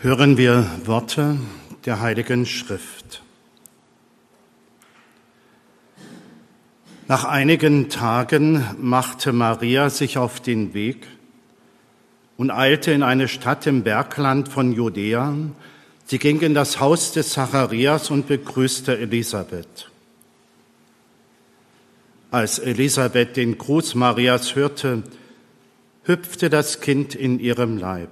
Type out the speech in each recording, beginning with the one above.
Hören wir Worte der Heiligen Schrift. Nach einigen Tagen machte Maria sich auf den Weg und eilte in eine Stadt im Bergland von Judäa. Sie ging in das Haus des Zacharias und begrüßte Elisabeth. Als Elisabeth den Gruß Marias hörte, hüpfte das Kind in ihrem Leib.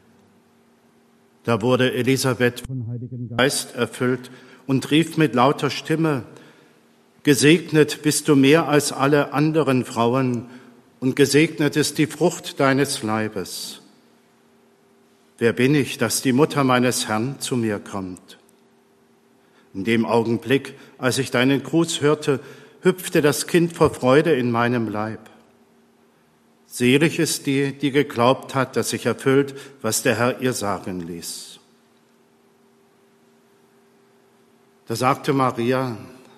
Da wurde Elisabeth vom Heiligen Geist erfüllt und rief mit lauter Stimme: Gesegnet bist du mehr als alle anderen Frauen und gesegnet ist die Frucht deines Leibes. Wer bin ich, dass die Mutter meines Herrn zu mir kommt? In dem Augenblick, als ich deinen Gruß hörte, hüpfte das Kind vor Freude in meinem Leib. Selig ist die, die geglaubt hat, dass sich erfüllt, was der Herr ihr sagen ließ. Da sagte Maria: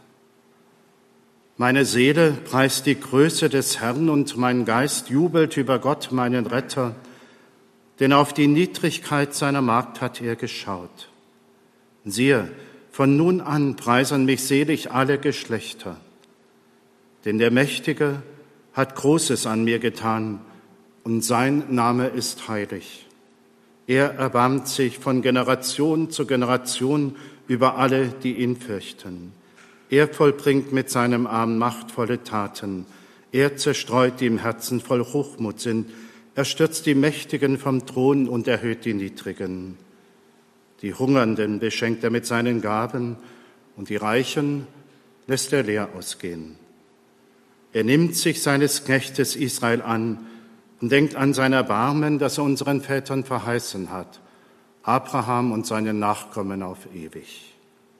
Meine Seele preist die Größe des Herrn und mein Geist jubelt über Gott, meinen Retter, denn auf die Niedrigkeit seiner Magd hat er geschaut. Siehe, von nun an preisen mich selig alle Geschlechter, denn der Mächtige hat Großes an mir getan, und sein Name ist heilig. Er erbarmt sich von Generation zu Generation über alle, die ihn fürchten. Er vollbringt mit seinem Arm machtvolle Taten. Er zerstreut, die im Herzen voll Hochmut sind. Er stürzt die Mächtigen vom Thron und erhöht die Niedrigen. Die Hungernden beschenkt er mit seinen Gaben, und die Reichen lässt er leer ausgehen. Er nimmt sich seines Knechtes Israel an und denkt an sein Erbarmen, das er unseren Vätern verheißen hat, Abraham und seinen Nachkommen auf ewig.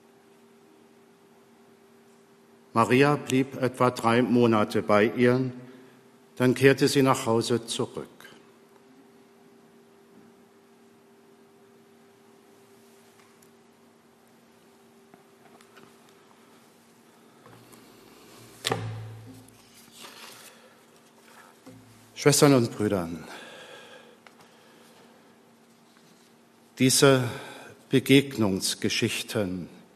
Maria blieb etwa 3 Monate bei ihr, dann kehrte sie nach Hause zurück. Schwestern und Brüder, diese Begegnungsgeschichte,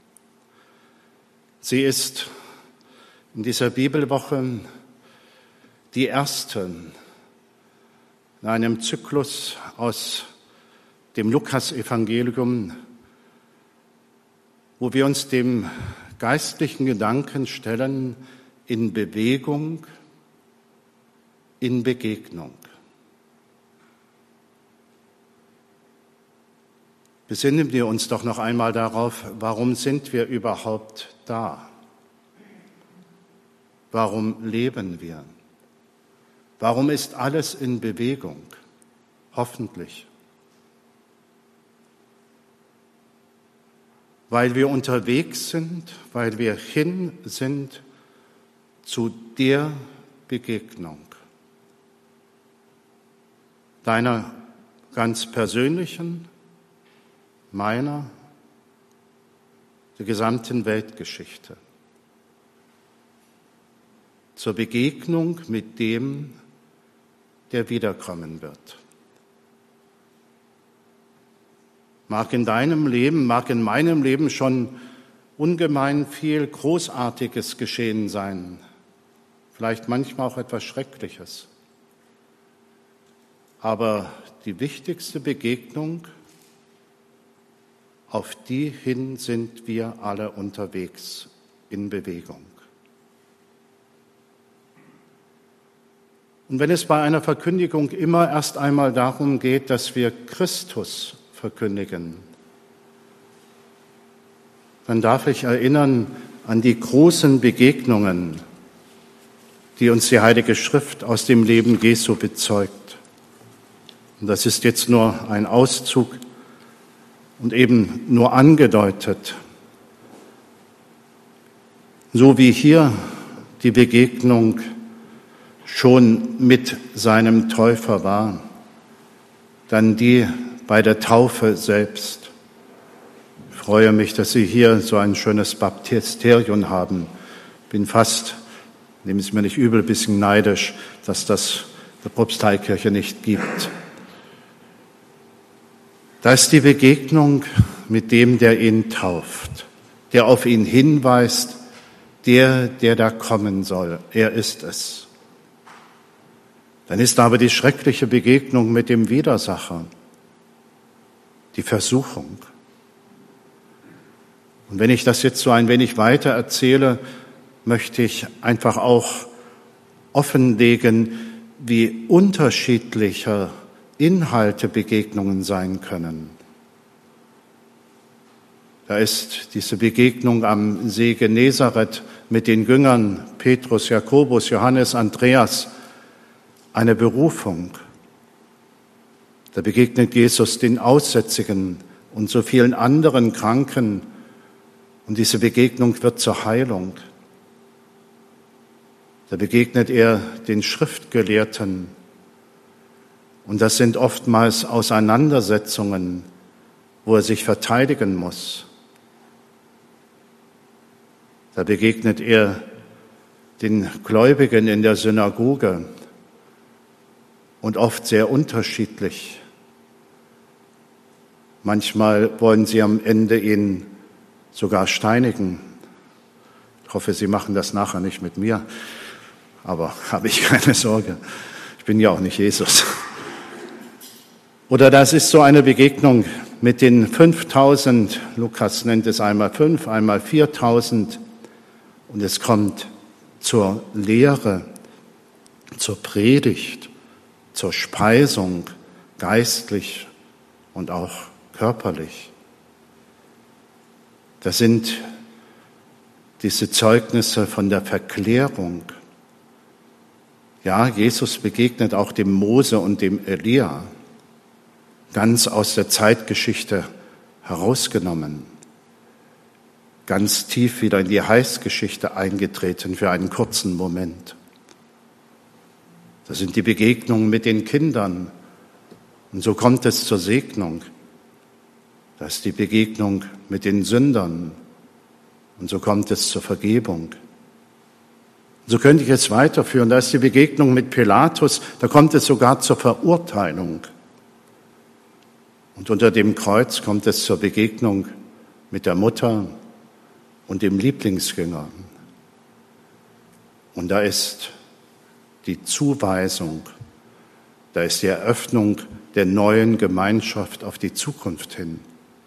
sie ist in dieser Bibelwoche die erste in einem Zyklus aus dem Lukasevangelium, wo wir uns dem geistlichen Gedanken stellen in Bewegung, in Begegnung. Besinnen wir uns doch noch einmal darauf, warum sind wir überhaupt da? Warum leben wir? Warum ist alles in Bewegung? Hoffentlich. Weil wir unterwegs sind, weil wir hin sind zu der Begegnung. Deiner ganz persönlichen, meiner, der gesamten Weltgeschichte. Zur Begegnung mit dem, der wiederkommen wird. Mag in deinem Leben, mag in meinem Leben schon ungemein viel Großartiges geschehen sein, vielleicht manchmal auch etwas Schreckliches. Aber die wichtigste Begegnung, auf die hin sind wir alle unterwegs in Bewegung. Und wenn es bei einer Verkündigung immer erst einmal darum geht, dass wir Christus verkündigen, dann darf ich erinnern an die großen Begegnungen, die uns die Heilige Schrift aus dem Leben Jesu bezeugt. Und das ist jetzt nur ein Auszug und eben nur angedeutet. So wie hier die Begegnung schon mit seinem Täufer war, dann die bei der Taufe selbst. Ich freue mich, dass Sie hier so ein schönes Baptisterium haben. Bin fast, nehmen Sie mir nicht übel, ein bisschen neidisch, dass das der Propsteikirche nicht gibt. Da ist die Begegnung mit dem, der ihn tauft, der auf ihn hinweist, der da kommen soll. Er ist es. Dann ist aber die schreckliche Begegnung mit dem Widersacher, die Versuchung. Und wenn ich das jetzt so ein wenig weiter erzähle, möchte ich einfach auch offenlegen, wie unterschiedliche Inhalte Begegnungen sein können. Da ist diese Begegnung am See Genezareth mit den Jüngern Petrus, Jakobus, Johannes, Andreas, eine Berufung. Da begegnet Jesus den Aussätzigen und so vielen anderen Kranken und diese Begegnung wird zur Heilung. Da begegnet er den Schriftgelehrten und das sind oftmals Auseinandersetzungen, wo er sich verteidigen muss. Da begegnet er den Gläubigen in der Synagoge und oft sehr unterschiedlich. Manchmal wollen sie am Ende ihn sogar steinigen. Ich hoffe, Sie machen das nachher nicht mit mir, aber habe ich keine Sorge. Ich bin ja auch nicht Jesus. Oder das ist so eine Begegnung mit den 5000, Lukas nennt es einmal 5, einmal 4000, und es kommt zur Lehre, zur Predigt, zur Speisung, geistlich und auch körperlich. Das sind diese Zeugnisse von der Verklärung. Ja, Jesus begegnet auch dem Mose und dem Elia, ganz aus der Zeitgeschichte herausgenommen, ganz tief wieder in die Heilsgeschichte eingetreten für einen kurzen Moment. Das sind die Begegnungen mit den Kindern. Und so kommt es zur Segnung. Das ist die Begegnung mit den Sündern. Und so kommt es zur Vergebung. So könnte ich es weiterführen. Da ist die Begegnung mit Pilatus. Da kommt es sogar zur Verurteilung. Und unter dem Kreuz kommt es zur Begegnung mit der Mutter und dem Lieblingsjünger. Und da ist die Zuweisung, da ist die Eröffnung der neuen Gemeinschaft auf die Zukunft hin.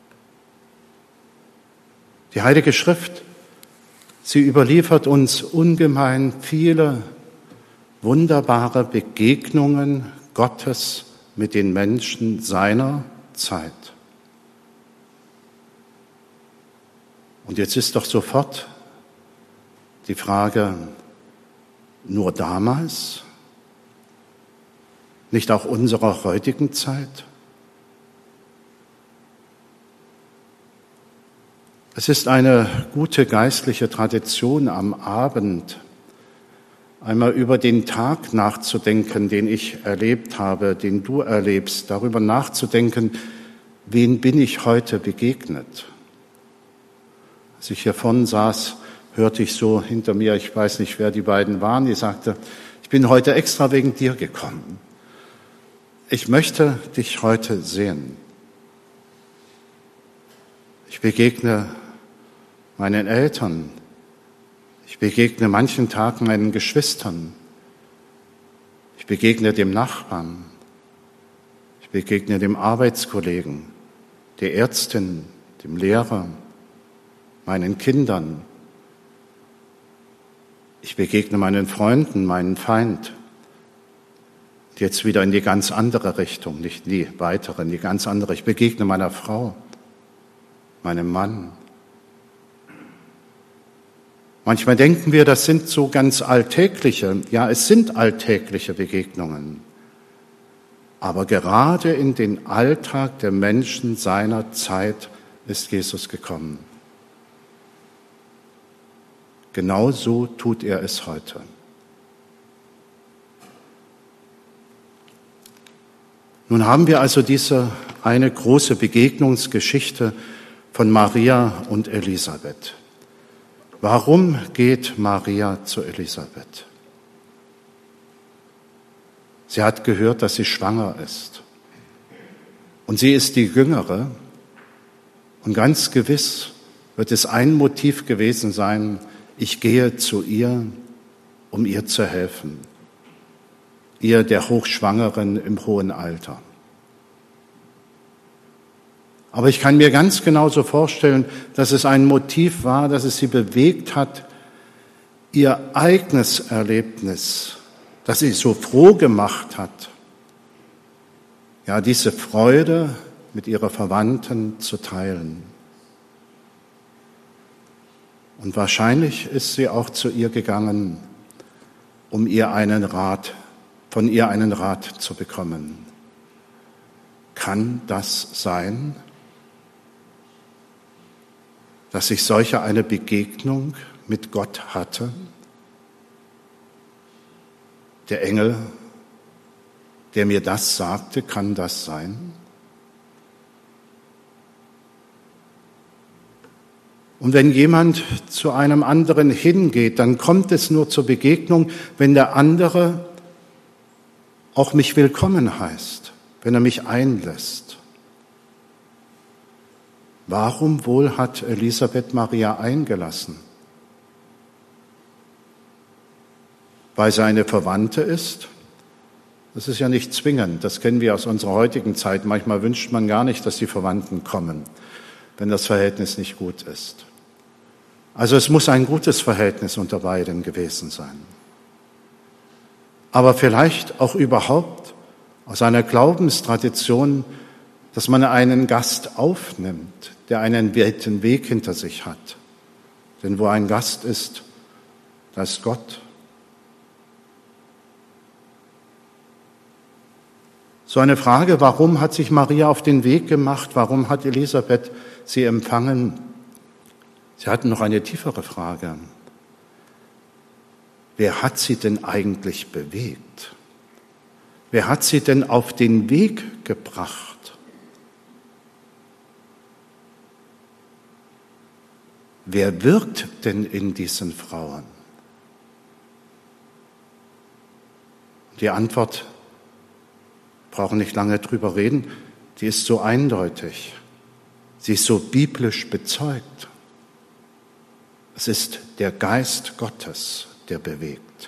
Die Heilige Schrift, sie überliefert uns ungemein viele wunderbare Begegnungen Gottes mit den Menschen seiner Zeit. Und jetzt ist doch sofort die Frage, nur damals? Nicht auch unserer heutigen Zeit? Es ist eine gute geistliche Tradition am Abend, einmal über den Tag nachzudenken, den ich erlebt habe, den du erlebst, darüber nachzudenken, wen bin ich heute begegnet? Als ich hier vorne saß, hörte ich so hinter mir, ich weiß nicht, wer die beiden waren, die sagte, ich bin heute extra wegen dir gekommen. Ich möchte dich heute sehen. Ich begegne meinen Eltern. Ich begegne manchen Tagen meinen Geschwistern. Ich begegne dem Nachbarn. Ich begegne dem Arbeitskollegen, der Ärztin, dem Lehrer, meinen Kindern. Ich begegne meinen Freunden, meinen Feind. Jetzt wieder in die ganz andere Richtung, nicht die weitere, in die ganz andere. Ich begegne meiner Frau, meinem Mann. Manchmal denken wir, das sind so ganz alltägliche, ja, es sind alltägliche Begegnungen. Aber gerade in den Alltag der Menschen seiner Zeit ist Jesus gekommen. Genau so tut er es heute. Nun haben wir also diese eine große Begegnungsgeschichte von Maria und Elisabeth. Warum geht Maria zu Elisabeth? Sie hat gehört, dass sie schwanger ist. Und sie ist die Jüngere. Und ganz gewiss wird es ein Motiv gewesen sein, ich gehe zu ihr, um ihr zu helfen. Ihr, der Hochschwangeren im hohen Alter. Aber ich kann mir ganz genauso vorstellen, dass es ein Motiv war, dass es sie bewegt hat, ihr eigenes Erlebnis, das sie so froh gemacht hat, ja, diese Freude mit ihrer Verwandten zu teilen. Und wahrscheinlich ist sie auch zu ihr gegangen, um von ihr einen Rat zu bekommen. Kann das sein, dass ich solche eine Begegnung mit Gott hatte? Der Engel, der mir das sagte, kann das sein? Und wenn jemand zu einem anderen hingeht, dann kommt es nur zur Begegnung, wenn der andere auch mich willkommen heißt, wenn er mich einlässt. Warum wohl hat Elisabeth Maria eingelassen? Weil sie eine Verwandte ist? Das ist ja nicht zwingend, das kennen wir aus unserer heutigen Zeit. Manchmal wünscht man gar nicht, dass die Verwandten kommen, wenn das Verhältnis nicht gut ist. Also es muss ein gutes Verhältnis unter beiden gewesen sein. Aber vielleicht auch überhaupt aus einer Glaubenstradition, dass man einen Gast aufnimmt, der einen weiten Weg hinter sich hat. Denn wo ein Gast ist, da ist Gott. So eine Frage, warum hat sich Maria auf den Weg gemacht? Warum hat Elisabeth sie empfangen? Sie hatten noch eine tiefere Frage. Wer hat sie denn eigentlich bewegt? Wer hat sie denn auf den Weg gebracht? Wer wirkt denn in diesen Frauen? Die Antwort, brauchen nicht lange drüber reden, die ist so eindeutig. Sie ist so biblisch bezeugt. Es ist der Geist Gottes, der bewegt.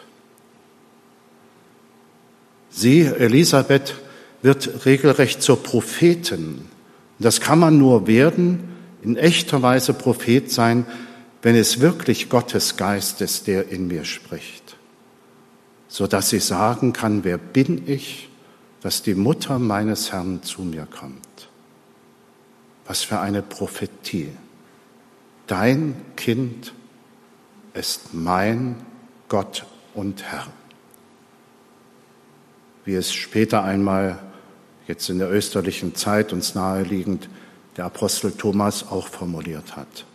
Sie, Elisabeth, wird regelrecht zur Prophetin. Das kann man nur werden, in echter Weise Prophet sein, wenn es wirklich Gottes Geist ist, der in mir spricht. Sodass sie sagen kann, wer bin ich, dass die Mutter meines Herrn zu mir kommt. Was für eine Prophetie. Dein Kind ist mein Gott und Herr. Wie es später einmal, jetzt in der österlichen Zeit uns naheliegend, der Apostel Thomas auch formuliert hat.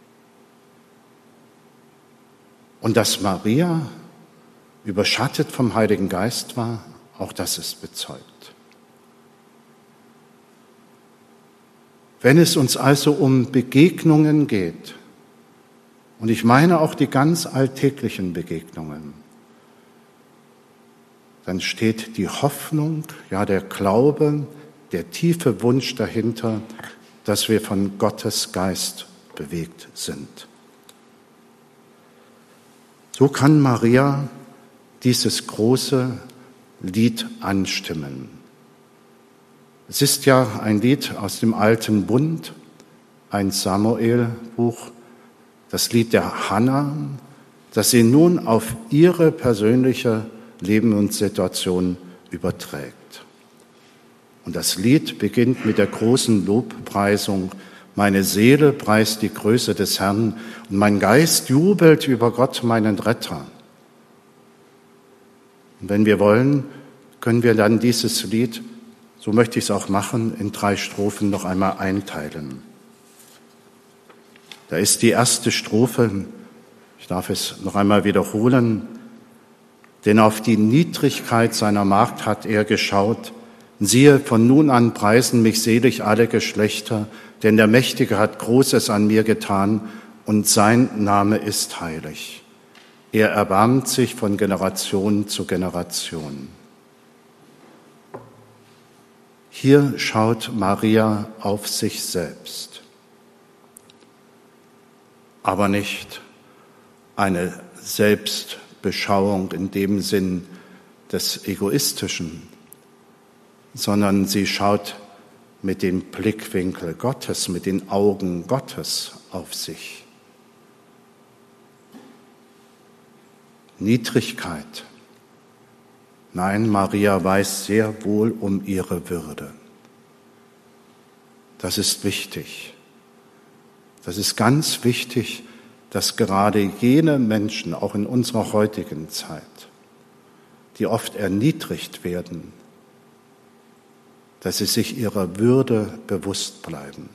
Und dass Maria überschattet vom Heiligen Geist war, auch das ist bezeugt. Wenn es uns also um Begegnungen geht, und ich meine auch die ganz alltäglichen Begegnungen, dann steht die Hoffnung, ja der Glaube, der tiefe Wunsch dahinter, dass wir von Gottes Geist bewegt sind. So kann Maria dieses große Lied anstimmen. Es ist ja ein Lied aus dem Alten Bund, ein Samuel-Buch, das Lied der Hannah, das sie nun auf ihre persönliche Leben und Situation überträgt. Und das Lied beginnt mit der großen Lobpreisung: Meine Seele preist die Größe des Herrn und mein Geist jubelt über Gott, meinen Retter. Und wenn wir wollen, können wir dann dieses Lied, so möchte ich es auch machen, in 3 Strophen noch einmal einteilen. Da ist die erste Strophe, ich darf es noch einmal wiederholen: Denn auf die Niedrigkeit seiner Magd hat er geschaut. Siehe, von nun an preisen mich selig alle Geschlechter, denn der Mächtige hat Großes an mir getan und sein Name ist heilig. Er erbarmt sich von Generation zu Generation. Hier schaut Maria auf sich selbst, aber nicht eine Selbstbeschauung in dem Sinn des Egoistischen, sondern sie schaut mit dem Blickwinkel Gottes, mit den Augen Gottes auf sich. Niedrigkeit. Nein, Maria weiß sehr wohl um ihre Würde. Das ist wichtig. Das ist ganz wichtig, dass gerade jene Menschen, auch in unserer heutigen Zeit, die oft erniedrigt werden, dass sie sich ihrer Würde bewusst bleiben.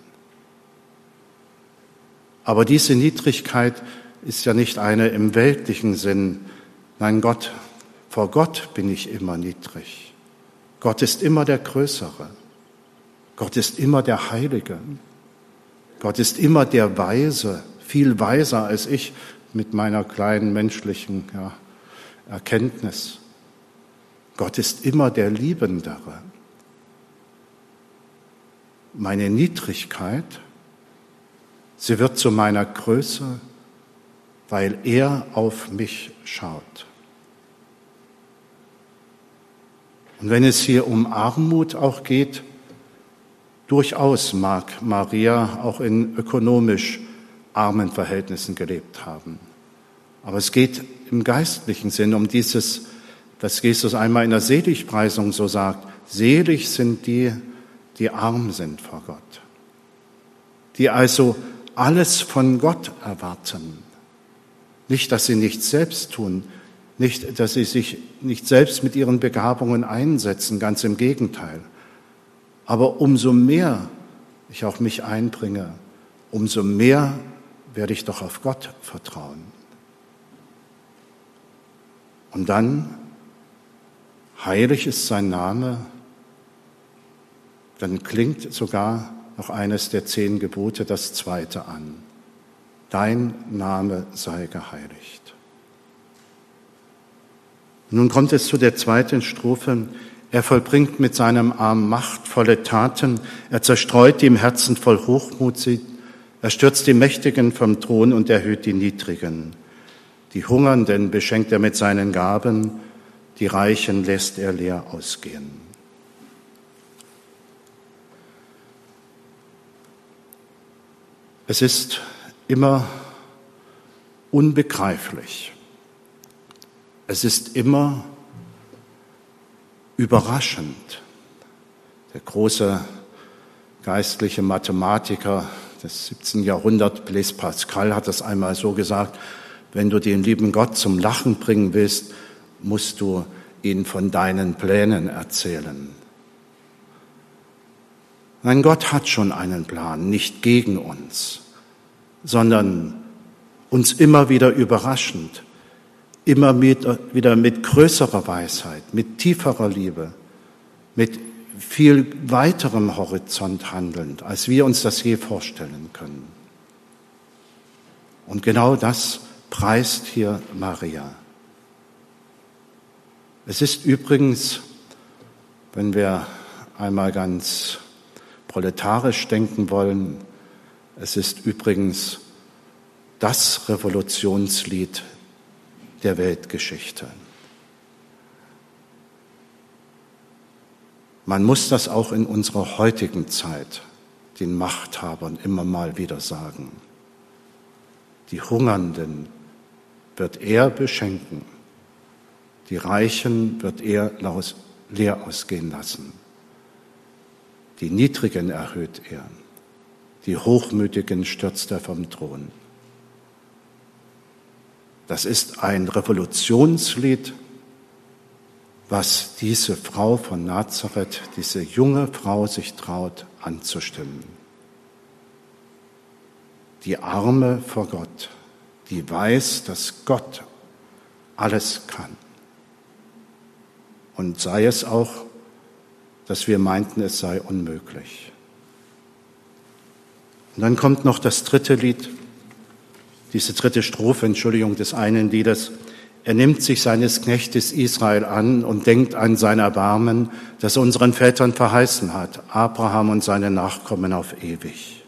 Aber diese Niedrigkeit ist ja nicht eine im weltlichen Sinn. Nein, vor Gott bin ich immer niedrig. Gott ist immer der Größere. Gott ist immer der Heilige. Gott ist immer der Weise, viel weiser als ich mit meiner kleinen menschlichen Erkenntnis. Gott ist immer der Liebendere. Meine Niedrigkeit, sie wird zu meiner Größe, weil er auf mich schaut. Und wenn es hier um Armut auch geht, durchaus mag Maria auch in ökonomisch armen Verhältnissen gelebt haben. Aber es geht im geistlichen Sinn um dieses, was Jesus einmal in der Seligpreisung so sagt: Selig sind die, die arm sind vor Gott, die also alles von Gott erwarten. Nicht, dass sie nichts selbst tun, nicht, dass sie sich nicht selbst mit ihren Begabungen einsetzen, ganz im Gegenteil. Aber umso mehr ich auch mich einbringe, umso mehr werde ich doch auf Gott vertrauen. Und dann, heilig ist sein Name, dann klingt sogar noch eines der 10 Gebote, das zweite an. Dein Name sei geheiligt. Nun kommt es zu der zweiten Strophe. Er vollbringt mit seinem Arm machtvolle Taten. Er zerstreut die im Herzen voll Hochmut sind. Er stürzt die Mächtigen vom Thron und erhöht die Niedrigen. Die Hungernden beschenkt er mit seinen Gaben. Die Reichen lässt er leer ausgehen. Es ist immer unbegreiflich. Es ist immer überraschend. Der große geistliche Mathematiker des 17. Jahrhunderts, Blaise Pascal, hat das einmal so gesagt: Wenn du den lieben Gott zum Lachen bringen willst, musst du ihn von deinen Plänen erzählen. Nein, Gott hat schon einen Plan, nicht gegen uns, sondern uns immer wieder überraschend, immer wieder mit größerer Weisheit, mit tieferer Liebe, mit viel weiterem Horizont handelnd, als wir uns das je vorstellen können. Und genau das preist hier Maria. Es ist übrigens, wenn wir einmal ganz proletarisch denken wollen, es ist übrigens das Revolutionslied der Weltgeschichte. Man muss das auch in unserer heutigen Zeit den Machthabern immer mal wieder sagen. Die Hungernden wird er beschenken, die Reichen wird er leer ausgehen lassen, die Niedrigen erhöht er, die Hochmütigen stürzt er vom Thron. Das ist ein Revolutionslied, was diese Frau von Nazareth, diese junge Frau sich traut anzustimmen. Die Arme vor Gott, die weiß, dass Gott alles kann. Und sei es auch, dass wir meinten, es sei unmöglich. Und dann kommt noch das dritte Lied, diese dritte Strophe, des einen Liedes. Er nimmt sich seines Knechtes Israel an und denkt an sein Erbarmen, das er unseren Vätern verheißen hat, Abraham und seine Nachkommen auf ewig.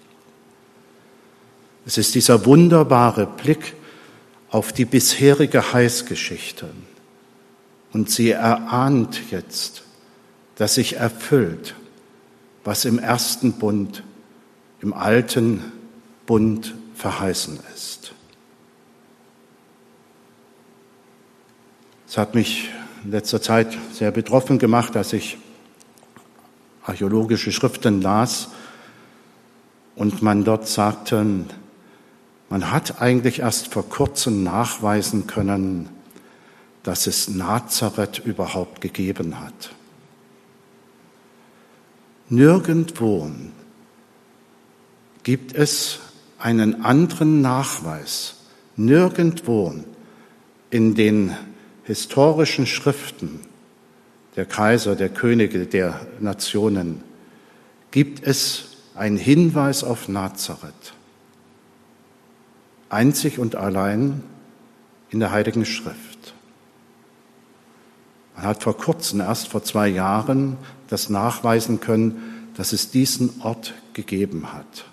Es ist dieser wunderbare Blick auf die bisherige Heilsgeschichte. Und sie erahnt jetzt, dass sich erfüllt, was im ersten Bund, im alten Bund verheißen ist. Es hat mich in letzter Zeit sehr betroffen gemacht, als ich archäologische Schriften las und man dort sagte, man hat eigentlich erst vor kurzem nachweisen können, dass es Nazareth überhaupt gegeben hat. Nirgendwo gibt es einen anderen Nachweis, nirgendwo in den historischen Schriften der Kaiser, der Könige, der Nationen gibt es einen Hinweis auf Nazareth. Einzig und allein in der Heiligen Schrift. Man hat vor kurzem, erst vor 2 Jahren, das nachweisen können, dass es diesen Ort gegeben hat.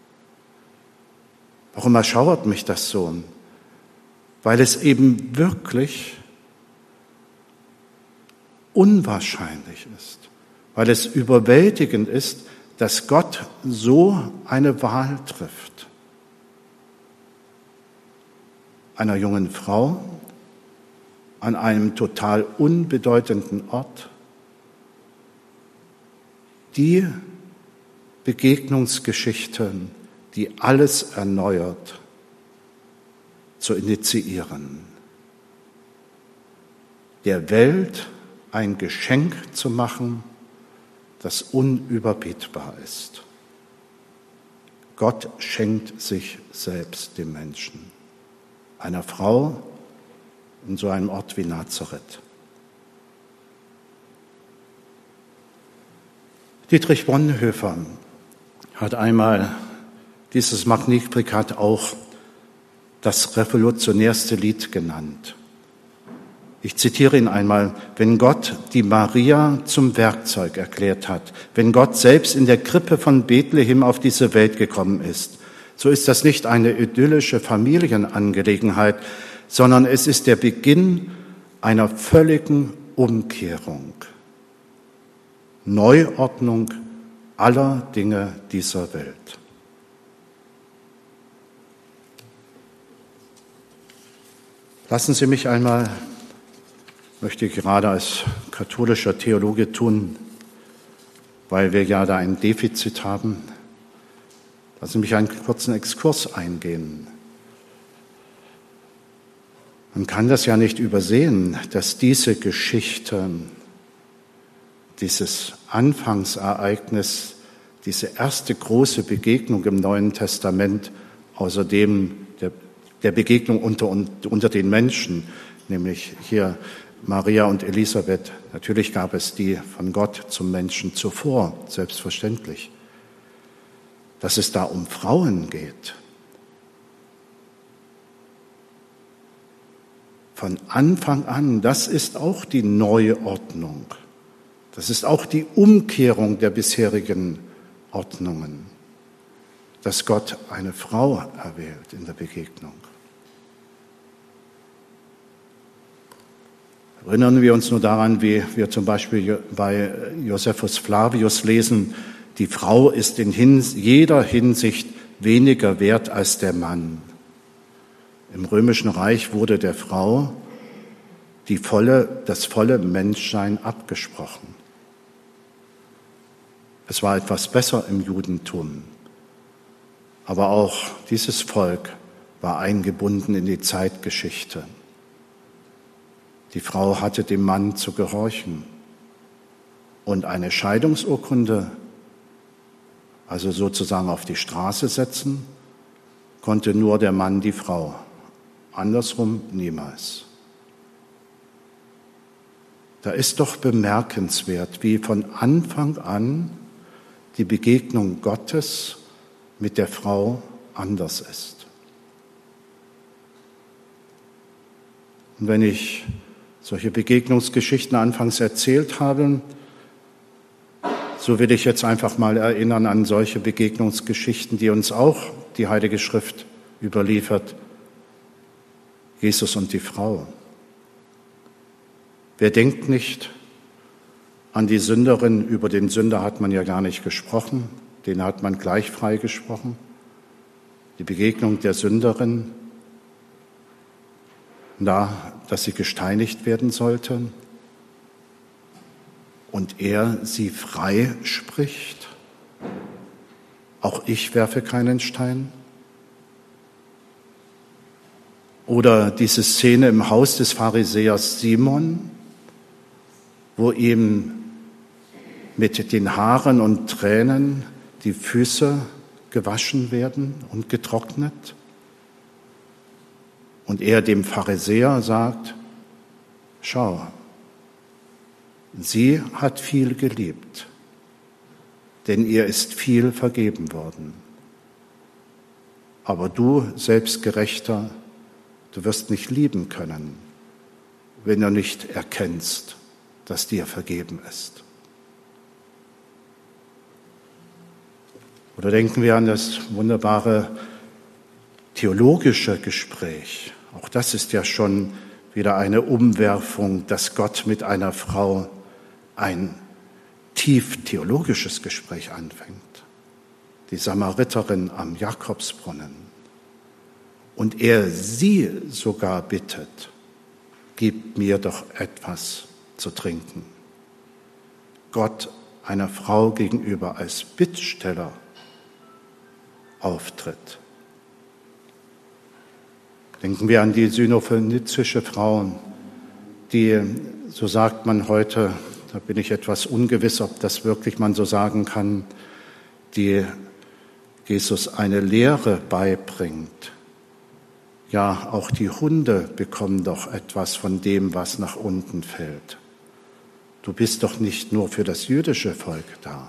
Warum erschauert mich das so? Weil es eben wirklich unwahrscheinlich ist, weil es überwältigend ist, dass Gott so eine Wahl trifft. Einer jungen Frau an einem total unbedeutenden Ort, die Begegnungsgeschichte, die alles erneuert, zu initiieren. Der Welt ein Geschenk zu machen, das unüberbietbar ist. Gott schenkt sich selbst dem Menschen, einer Frau in so einem Ort wie Nazareth. Dietrich Bonhoeffer hat einmal dieses Magnificat auch das revolutionärste Lied genannt. Ich zitiere ihn einmal: Wenn Gott die Maria zum Werkzeug erklärt hat, wenn Gott selbst in der Krippe von Bethlehem auf diese Welt gekommen ist, so ist das nicht eine idyllische Familienangelegenheit, sondern es ist der Beginn einer völligen Umkehrung, Neuordnung aller Dinge dieser Welt. Lassen Sie mich einmal, möchte ich gerade als katholischer Theologe tun, weil wir ja da ein Defizit haben, lassen Sie mich einen kurzen Exkurs eingehen. Man kann das ja nicht übersehen, dass diese Geschichte, dieses Anfangsereignis, diese erste große Begegnung im Neuen Testament, außerdem der Begegnung unter den Menschen, nämlich hier Maria und Elisabeth, natürlich gab es die von Gott zum Menschen zuvor, selbstverständlich. Dass es da um Frauen geht. Von Anfang an, das ist auch die Neuordnung. Das ist auch die Umkehrung der bisherigen Ordnungen, dass Gott eine Frau erwählt in der Begegnung. Erinnern wir uns nur daran, wie wir zum Beispiel bei Josephus Flavius lesen, die Frau ist in jeder Hinsicht weniger wert als der Mann. Im Römischen Reich wurde der Frau das volle Menschsein abgesprochen. Es war etwas besser im Judentum, aber auch dieses Volk war eingebunden in die Zeitgeschichte. Die Frau hatte dem Mann zu gehorchen und eine Scheidungsurkunde, also sozusagen auf die Straße setzen, konnte nur der Mann die Frau, andersrum niemals. Da ist doch bemerkenswert, wie von Anfang an die Begegnung Gottes mit der Frau anders ist. Und wenn ich solche Begegnungsgeschichten anfangs erzählt habe, so will ich jetzt einfach mal erinnern an solche Begegnungsgeschichten, die uns auch die Heilige Schrift überliefert. Jesus und die Frau. Wer denkt nicht an die Sünderin? Über den Sünder hat man ja gar nicht gesprochen, den hat man gleich freigesprochen. Die Begegnung der Sünderin, dass sie gesteinigt werden sollte und er sie frei spricht. Auch ich werfe keinen Stein. Oder diese Szene im Haus des Pharisäers Simon, wo ihm mit den Haaren und Tränen die Füße gewaschen werden und getrocknet. Und er dem Pharisäer sagt, schau, sie hat viel geliebt, denn ihr ist viel vergeben worden. Aber du, Selbstgerechter, du wirst nicht lieben können, wenn du nicht erkennst, dass dir vergeben ist. Oder denken wir an das wunderbare theologische Gespräch. Auch das ist ja schon wieder eine Umwerfung, dass Gott mit einer Frau ein tief theologisches Gespräch anfängt. Die Samariterin am Jakobsbrunnen. Und er sie sogar bittet, gib mir doch etwas zu trinken. Gott einer Frau gegenüber als Bittsteller auftritt. Denken wir an die syrophönizische Frau, die, so sagt man heute, da bin ich etwas ungewiss, ob das wirklich man so sagen kann, die Jesus eine Lehre beibringt. Ja, auch die Hunde bekommen doch etwas von dem, was nach unten fällt. Du bist doch nicht nur für das jüdische Volk da.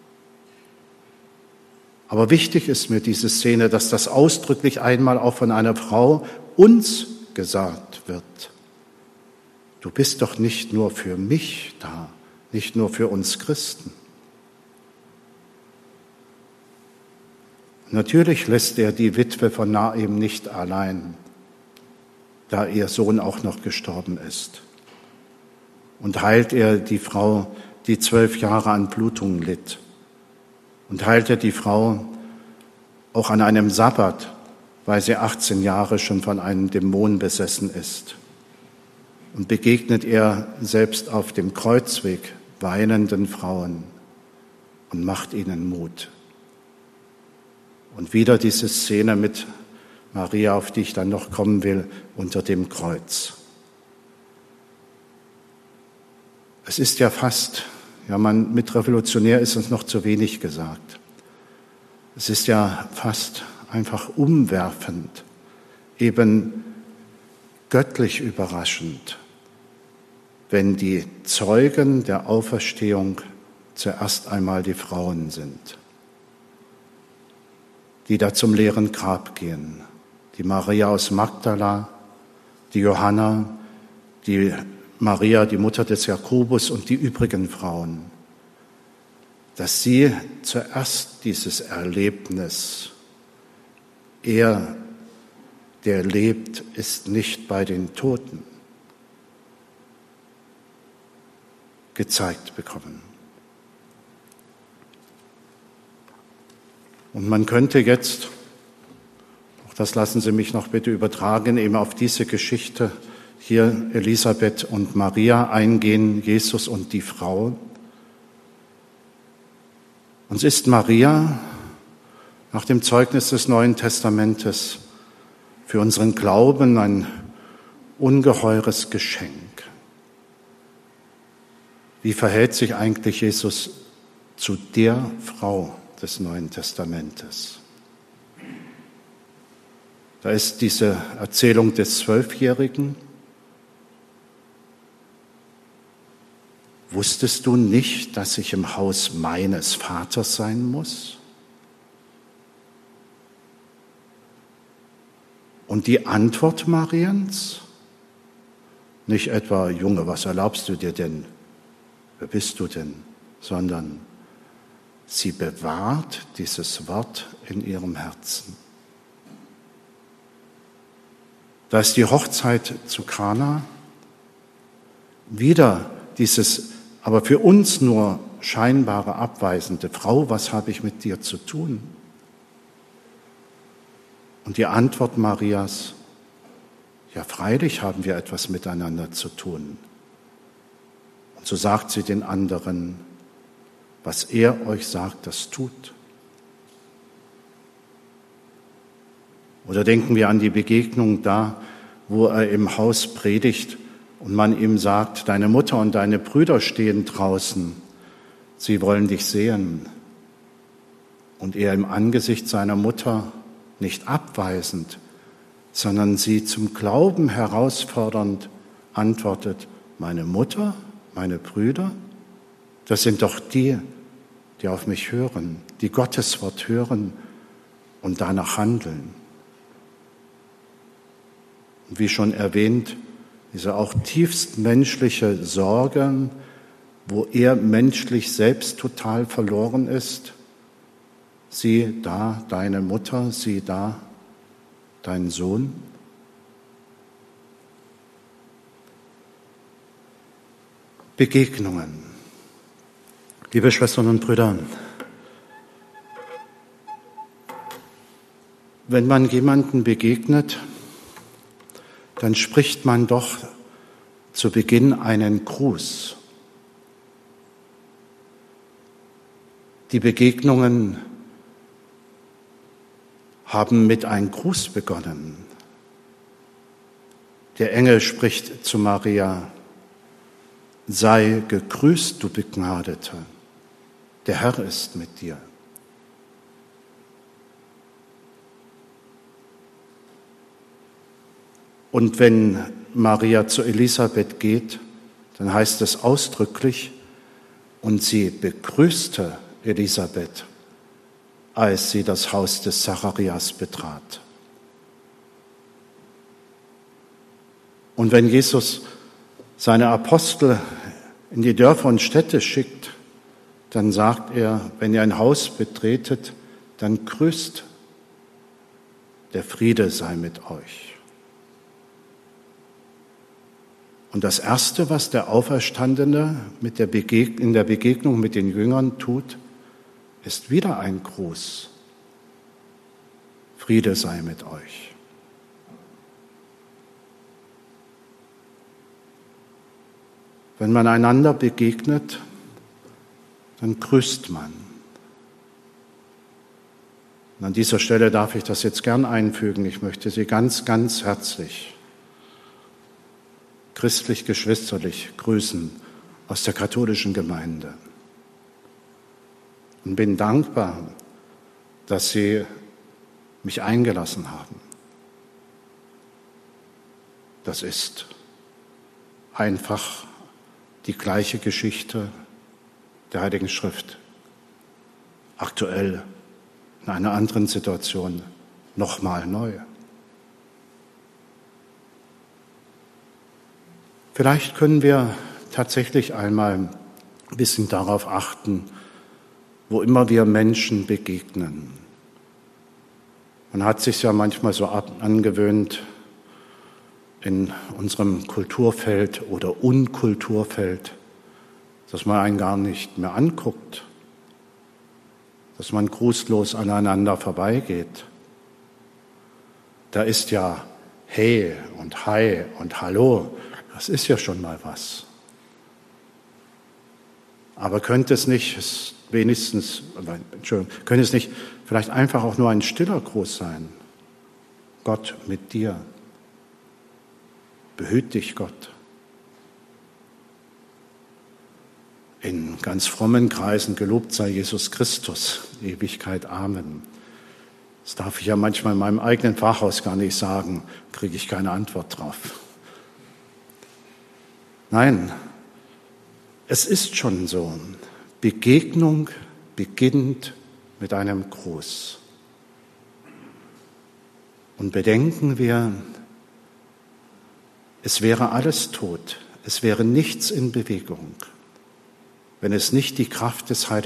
Aber wichtig ist mir diese Szene, dass das ausdrücklich einmal auch von einer Frau uns gesagt wird. Du bist doch nicht nur für mich da, nicht nur für uns Christen. Natürlich lässt er die Witwe von Naim nicht allein, da ihr Sohn auch noch gestorben ist. Und heilt er die Frau, die 12 Jahre an Blutungen litt. Und heilt er die Frau auch an einem Sabbat, weil sie 18 Jahre schon von einem Dämon besessen ist. Und begegnet er selbst auf dem Kreuzweg weinenden Frauen und macht ihnen Mut. Und wieder diese Szene mit Maria, auf die ich dann noch kommen will, unter dem Kreuz. Es ist ja fast, mit revolutionär ist uns noch zu wenig gesagt. Es ist ja fast einfach umwerfend, eben göttlich überraschend, wenn die Zeugen der Auferstehung zuerst einmal die Frauen sind, die da zum leeren Grab gehen. Die Maria aus Magdala, die Johanna, die Maria, die Mutter des Jakobus und die übrigen Frauen, dass sie zuerst dieses Erlebnis, er, der lebt, ist nicht bei den Toten, gezeigt bekommen. Und man könnte jetzt, auch das lassen Sie mich noch bitte übertragen, eben auf diese Geschichte hier Elisabeth und Maria eingehen, Jesus und die Frau. Uns ist Maria nach dem Zeugnis des Neuen Testamentes für unseren Glauben ein ungeheures Geschenk. Wie verhält sich eigentlich Jesus zu der Frau des Neuen Testamentes? Da ist diese Erzählung des 12-Jährigen. Wusstest du nicht, dass ich im Haus meines Vaters sein muss? Und die Antwort Mariens? Nicht etwa, Junge, was erlaubst du dir denn? Wer bist du denn? Sondern sie bewahrt dieses Wort in ihrem Herzen. Da ist die Hochzeit zu Kana, wieder dieses, aber für uns nur scheinbare abweisende: Frau, was habe ich mit dir zu tun? Und die Antwort Marias: Ja, freilich haben wir etwas miteinander zu tun. Und so sagt sie den anderen: Was er euch sagt, das tut. Oder denken wir an die Begegnung da, wo er im Haus predigt und man ihm sagt: Deine Mutter und deine Brüder stehen draußen, sie wollen dich sehen. Und er im Angesicht seiner Mutter nicht abweisend, sondern sie zum Glauben herausfordernd antwortet: Meine Mutter, meine Brüder, das sind doch die, die auf mich hören, die Gottes Wort hören und danach handeln. Und wie schon erwähnt, diese auch tiefst menschliche Sorge, wo er menschlich selbst total verloren ist. Sieh da deine Mutter, sieh da dein Sohn. Begegnungen. Liebe Schwestern und Brüder, wenn man jemanden begegnet, dann spricht man doch zu Beginn einen Gruß. Die Begegnungen haben mit einem Gruß begonnen. Der Engel spricht zu Maria: Sei gegrüßt, du Begnadete, der Herr ist mit dir. Und wenn Maria zu Elisabeth geht, dann heißt es ausdrücklich: Und sie begrüßte Elisabeth, als sie das Haus des Zacharias betrat. Und wenn Jesus seine Apostel in die Dörfer und Städte schickt, dann sagt er: Wenn ihr ein Haus betretet, dann grüßt, der Friede sei mit euch. Und das Erste, was der Auferstandene in der Begegnung mit den Jüngern tut, ist wieder ein Gruß. Friede sei mit euch. Wenn man einander begegnet, dann grüßt man. Und an dieser Stelle darf ich das jetzt gern einfügen. Ich möchte Sie ganz, ganz herzlich christlich-geschwisterlich grüßen aus der katholischen Gemeinde. Und bin dankbar, dass Sie mich eingelassen haben. Das ist einfach die gleiche Geschichte der Heiligen Schrift. Aktuell, in einer anderen Situation, nochmal neu. Vielleicht können wir tatsächlich einmal ein bisschen darauf achten, wo immer wir Menschen begegnen. Man hat sich ja manchmal so angewöhnt, in unserem Kulturfeld oder Unkulturfeld, dass man einen gar nicht mehr anguckt, dass man grußlos aneinander vorbeigeht. Da ist ja Hey und Hi und Hallo, das ist ja schon mal was. Aber könnte es nicht vielleicht einfach auch nur ein stiller Gruß sein? Gott mit dir. Behüt dich, Gott. In ganz frommen Kreisen gelobt sei Jesus Christus, Ewigkeit, Amen. Das darf ich ja manchmal in meinem eigenen Pfarrhaus gar nicht sagen, kriege ich keine Antwort drauf. Nein, es ist schon so. Begegnung beginnt mit einem Gruß. Und bedenken wir, es wäre alles tot, es wäre nichts in Bewegung, wenn es nicht die Kraft des Heiligen